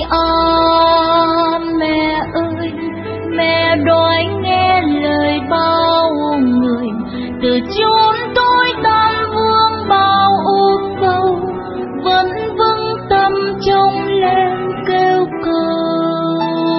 mẹ ơi, mẹ đói nghe lời bao người, từ chốn tối tăm vương bao u sâu, vẫn vững tâm trông lên kêu cầu.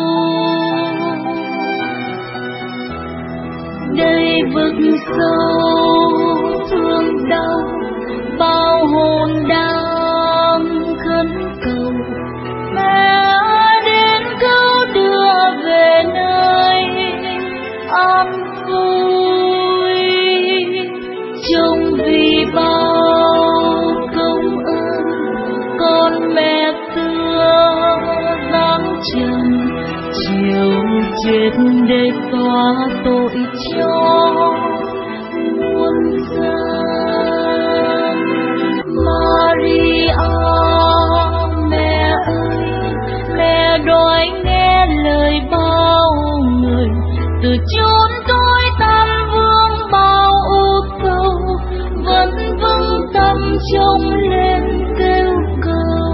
Đây vực sâu thương đau, bao hồn đang khấn cầu, mẹ đến cứu đưa về nơi an vui. Trông vì bao công ơn, con mẹ xưa dáng trần, chiều chết để xóa tội cho muôn dân. Maria mẹ ơi, mẹ đói nghe lời bao người, từ chốn tối tăm vương bao u sâu, vẫn vững tâm trông lên kêu cầu.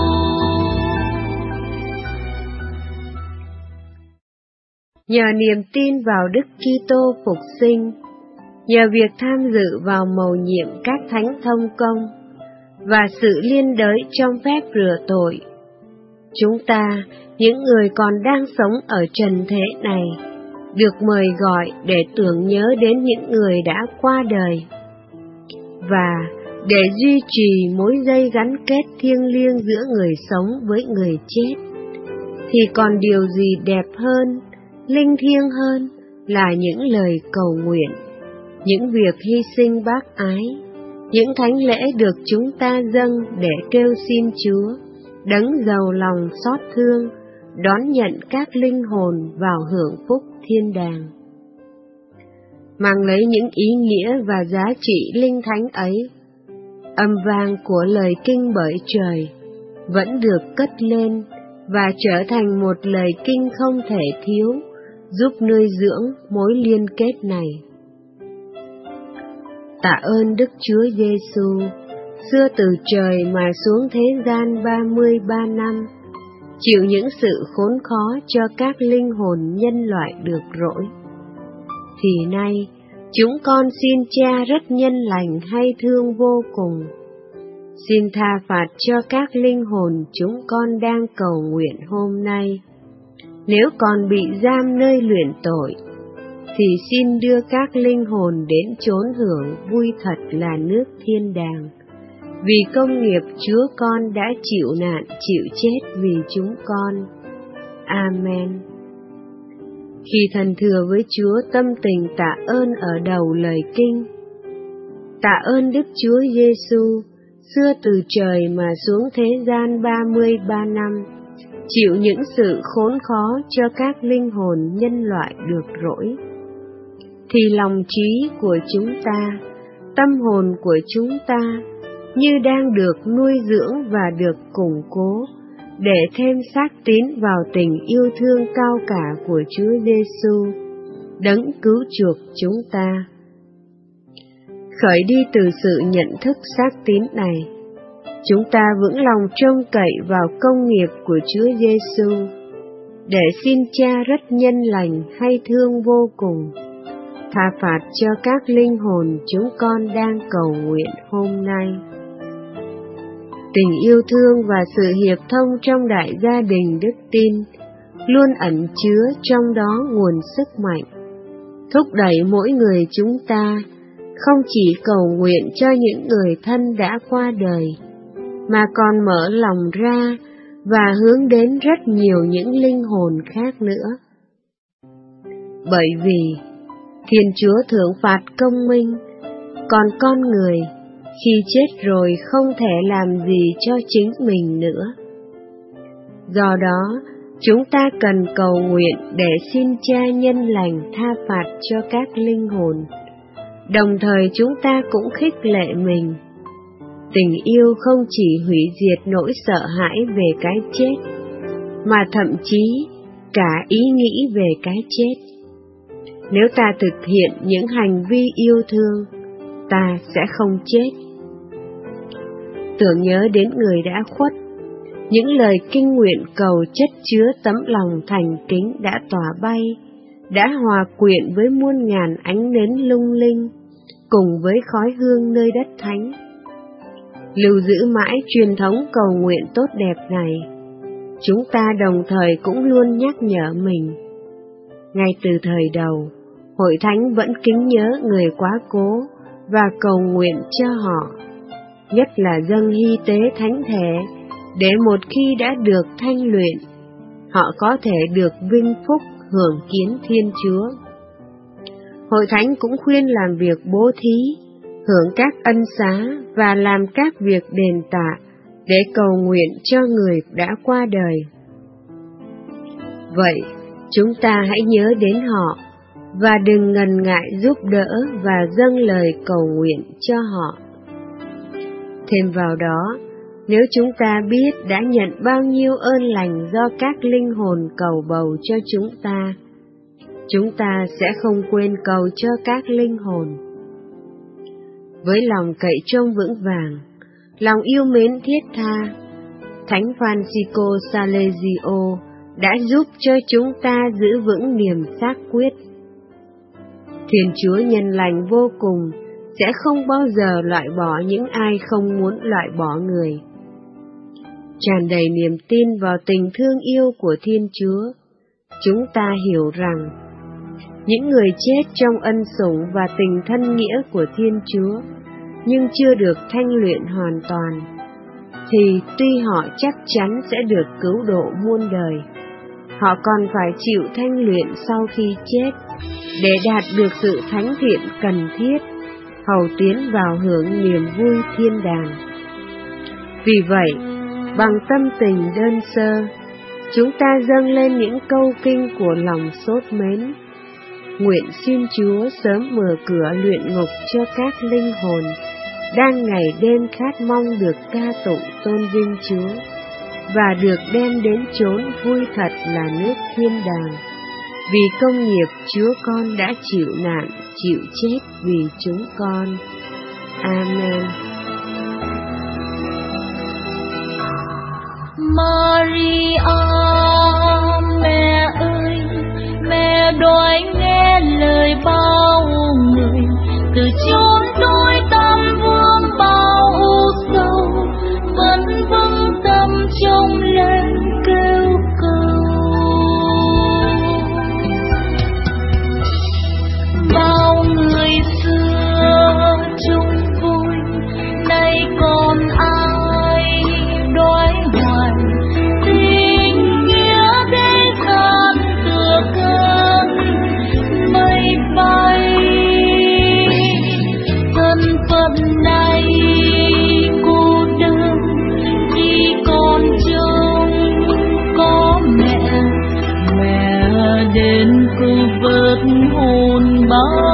Nhờ niềm tin vào Đức Kitô phục sinh, nhờ việc tham dự vào mầu nhiệm các thánh thông công và sự liên đới trong phép rửa tội, chúng ta, những người còn đang sống ở trần thế này, được mời gọi để tưởng nhớ đến những người đã qua đời, và để duy trì mối dây gắn kết thiêng liêng giữa người sống với người chết, thì còn điều gì đẹp hơn, linh thiêng hơn là những lời cầu nguyện, những việc hy sinh bác ái, những thánh lễ được chúng ta dâng để kêu xin Chúa, đấng giàu lòng xót thương, đón nhận các linh hồn vào hưởng phúc thiên đàng. Mang lấy những ý nghĩa và giá trị linh thánh ấy, âm vang của lời kinh bởi trời vẫn được cất lên và trở thành một lời kinh không thể thiếu, giúp nuôi dưỡng mối liên kết này. Tạ ơn Đức Chúa Giêsu, xưa từ trời mà xuống thế gian 33 năm, chịu những sự khốn khó cho các linh hồn nhân loại được rỗi. Thì nay, chúng con xin Cha rất nhân lành hay thương vô cùng, xin tha phạt cho các linh hồn chúng con đang cầu nguyện hôm nay. Nếu còn bị giam nơi luyện tội, thì xin đưa các linh hồn đến chốn hưởng vui thật là nước thiên đàng, vì công nghiệp Chúa con đã chịu nạn chịu chết vì chúng con. Amen. Khi thần thừa với Chúa tâm tình tạ ơn ở đầu lời kinh. Tạ ơn Đức Chúa Giêsu, xưa từ trời mà xuống thế gian 33 năm, chịu những sự khốn khó cho các linh hồn nhân loại được rỗi. Thì lòng trí của chúng ta, tâm hồn của chúng ta như đang được nuôi dưỡng và được củng cố, để thêm xác tín vào tình yêu thương cao cả của Chúa Giêsu, đấng cứu chuộc chúng ta. Khởi đi từ sự nhận thức xác tín này, chúng ta vững lòng trông cậy vào công nghiệp của Chúa Giêsu, để xin Cha rất nhân lành hay thương vô cùng, tha phạt cho các linh hồn chúng con đang cầu nguyện hôm nay. Tình yêu thương và sự hiệp thông trong đại gia đình đức tin luôn ẩn chứa trong đó nguồn sức mạnh, thúc đẩy mỗi người chúng ta không chỉ cầu nguyện cho những người thân đã qua đời, mà còn mở lòng ra và hướng đến rất nhiều những linh hồn khác nữa. Bởi vì Thiên Chúa thưởng phạt công minh, còn con người khi chết rồi không thể làm gì cho chính mình nữa. Do đó, chúng ta cần cầu nguyện để xin Cha nhân lành tha phạt cho các linh hồn. Đồng thời chúng ta cũng khích lệ mình. Tình yêu không chỉ hủy diệt nỗi sợ hãi về cái chết, mà thậm chí cả ý nghĩ về cái chết. Nếu ta thực hiện những hành vi yêu thương, ta sẽ không chết. Tưởng nhớ đến người đã khuất, Những lời kinh nguyện cầu chất chứa tấm lòng thành kính đã tỏa bay, đã hòa quyện với muôn ngàn ánh nến lung linh, cùng với khói hương nơi đất thánh. Lưu giữ mãi truyền thống cầu nguyện tốt đẹp này, chúng ta đồng thời cũng luôn nhắc nhở mình. Ngay từ thời đầu, Hội Thánh vẫn kính nhớ người quá cố và cầu nguyện cho họ, nhất là dâng hy tế thánh thể, để một khi đã được thanh luyện, họ có thể được vinh phúc hưởng kiến Thiên Chúa. Hội Thánh cũng khuyên làm việc bố thí, hưởng các ân xá và làm các việc đền tạ để cầu nguyện cho người đã qua đời. Vậy, chúng ta hãy nhớ đến họ và đừng ngần ngại giúp đỡ và dâng lời cầu nguyện cho họ. Thêm vào đó, nếu chúng ta biết đã nhận bao nhiêu ơn lành do các linh hồn cầu bầu cho chúng ta sẽ không quên cầu cho các linh hồn. Với lòng cậy trông vững vàng, lòng yêu mến thiết tha, Thánh Francisco Salesio đã giúp cho chúng ta giữ vững niềm xác quyết. Thiên Chúa nhân lành vô cùng sẽ không bao giờ loại bỏ những ai không muốn loại bỏ người. Tràn đầy niềm tin vào tình thương yêu của Thiên Chúa, chúng ta hiểu rằng những người chết trong ân sủng và tình thân nghĩa của Thiên Chúa nhưng chưa được thanh luyện hoàn toàn, thì tuy họ chắc chắn sẽ được cứu độ muôn đời, họ còn phải chịu thanh luyện sau khi chết để đạt được sự thánh thiện cần thiết, hầu tiến vào hưởng niềm vui thiên đàng. Vì vậy, bằng tâm tình đơn sơ, chúng ta dâng lên những câu kinh của lòng sốt mến, nguyện xin Chúa sớm mở cửa luyện ngục cho các linh hồn đang ngày đêm khát mong được ca tụng tôn vinh Chúa và được đem đến chốn vui thật là nước thiên đàng, vì công nghiệp Chúa con đã chịu nạn, chịu chết vì chúng con. Amen. Maria, mẹ ơi, mẹ đói nghe lời bao người, từ chốn đôi tâm vương bao u sâu, vẫn vững tâm trông lên kêu cầu. Bao người xưa chung vui, nay còn ai đói hoài, tình nghĩa thế gian tựa cơn mây bay. Thân phận này cô đơn, chỉ còn trông có mẹ đến cứu vớt hồn bao.